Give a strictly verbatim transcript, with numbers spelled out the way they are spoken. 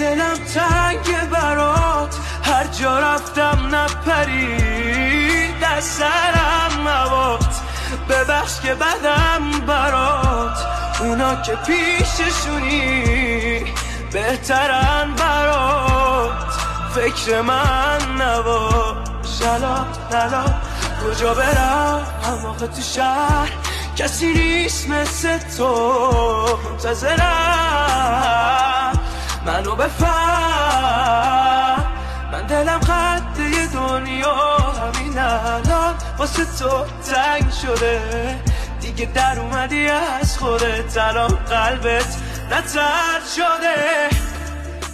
دلم تنگ برات، هر جا رفتم نپرید از سرم موات. ببخش که بدم برات، اونا که پیششونی بهترن برات. فکر من نباش الان الان، کجا برم آخه تو شهر کسی نیست مثل تو. منتظرم منو بفهم، من دلم قده دنیا همین الان واسه تو تنگ شده. دیگه در اومدی از خودت، الان قلبت نتر شده.